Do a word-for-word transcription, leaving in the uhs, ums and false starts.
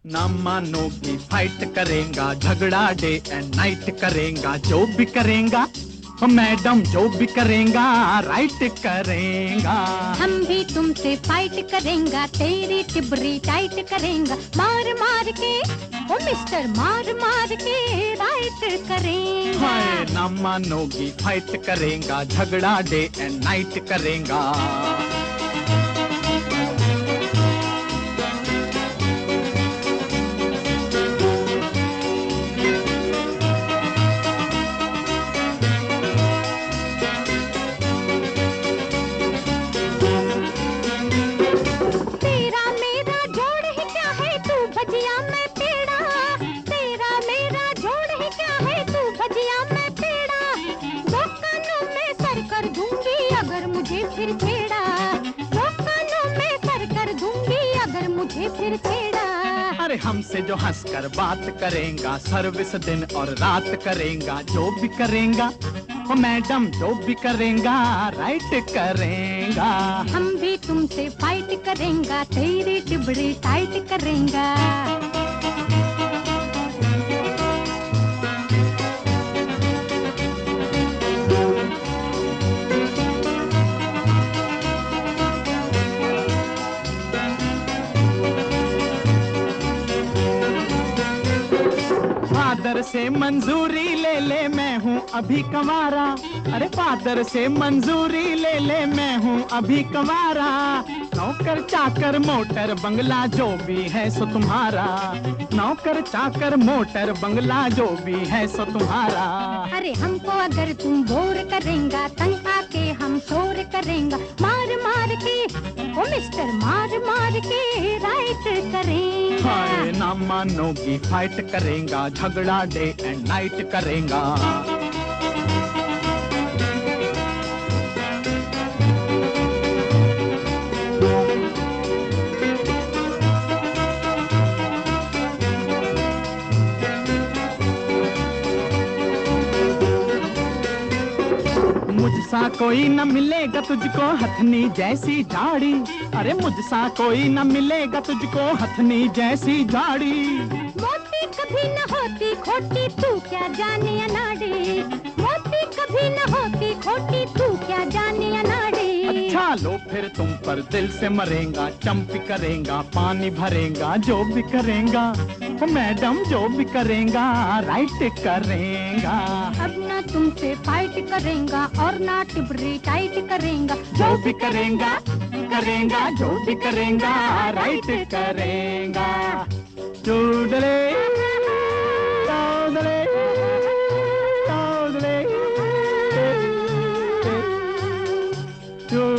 ना मानोगी फाइट करेगा, झगड़ा डे एंड नाइट करेगा, जो भी करेगा मैडम जो भी करेगा राइट करेगा। हम भी तुमसे फाइट करेंगे, तेरी टिबरी टाइट करेंगे, मार मार के ओ मिस्टर मार मार के राइट करेंगे। हाय ना मानोगी फाइट करेगा, झगड़ा डे एंड नाइट करेगा। फिर छेड़ा दो कानों में सर कर दूंगी अगर मुझे फिर छेड़ा। अरे हमसे जो हंसकर बात करेगा, सर्विस दिन और रात करेगा, जो भी करेगा ओ मैडम जो भी करेगा राइट करेगा। हम भी तुमसे फाइट करेंगे, तेरी टिबड़ी टाइट करेंगे। फादर से मंजूरी ले ले मैं हूँ अभी कमारा, अरे फादर से मंजूरी ले ले मैं हूँ अभी कमारा। नौकर चाकर मोटर बंगला जो भी है सो तुम्हारा, नौकर चाकर मोटर बंगला जो भी है सो तुम्हारा। अरे हमको अगर तुम बोर करेंगा, तंग आके हम शोर करेंगे, मार मार के ओ मिस्टर मार मार के राइट करेंगा। हाय ना मानोगी फाइट करेगा, झगड़ा डे एंड नाइट करेगा। मुझसा कोई न मिलेगा तुझको हथनी जैसी झाड़ी, अरे मुझसा कोई न मिलेगा तुझको हथनी जैसी झाड़ी। मोती कभी न होती खोटी तू क्या जाने अनाड़ी, मोती कभी न होती खोटी तू क्या जाने अनाड़ी। अच्छा लो फिर तुम पर दिल से मरेगा, चंपी करेगा पानी भरेगा, जो भी करेगा मैडम जो भी करेगा राइट करेगा। अब ना तुमसे फाइट करेंगा और ना टिबरी टाइट करेंगा, जो भी करेगा करेगा जो भी करेगा राइट करेगा। चूडले चौदले चौदले चूडले